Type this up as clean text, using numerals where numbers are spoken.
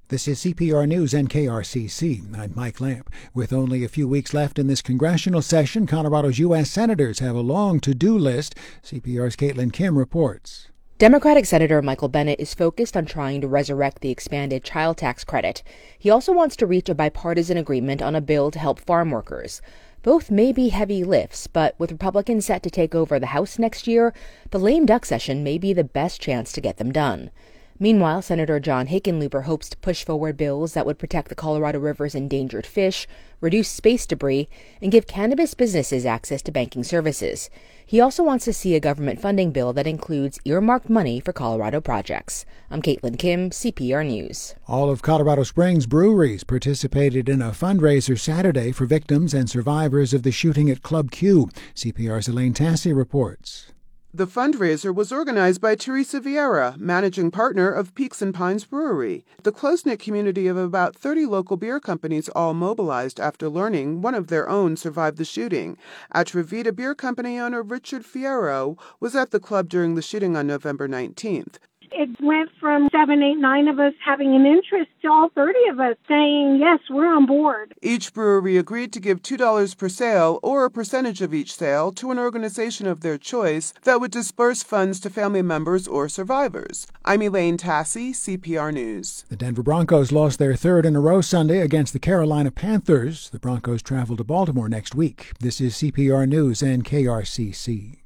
This is CPR News and KRCC. I'm Mike Lamp. With only a few weeks left in this congressional session, Colorado's U.S. senators have a long to-do list. CPR's Caitlin Kim reports. Democratic Senator Michael Bennet is focused on trying to resurrect the expanded child tax credit. He also wants to reach a bipartisan agreement on a bill to help farm workers. Both may be heavy lifts, but with Republicans set to take over the House next year, the lame duck session may be the best chance to get them done. Meanwhile, Senator John Hickenlooper hopes to push forward bills that would protect the Colorado River's endangered fish, reduce space debris, and give cannabis businesses access to banking services. He also wants to see a government funding bill that includes earmarked money for Colorado projects. I'm Caitlin Kim, CPR News. All of Colorado Springs breweries participated in a fundraiser Saturday for victims and survivors of the shooting at Club Q. CPR's Elaine Tassi reports. The fundraiser was organized by Teresa Vieira, managing partner of Peaks and Pines Brewery. The close-knit community of about 30 local beer companies all mobilized after learning one of their own survived the shooting. Atrevida Beer Company owner Richard Fierro was at the club during the shooting on November 19th. It went from 7, 8, 9 of us having an interest to all 30 of us saying, yes, we're on board. Each brewery agreed to give $2 per sale or a percentage of each sale to an organization of their choice that would disperse funds to family members or survivors. I'm Elaine Tassi, CPR News. The Denver Broncos lost their third in a row Sunday against the Carolina Panthers. The Broncos travel to Baltimore next week. This is CPR News and KRCC.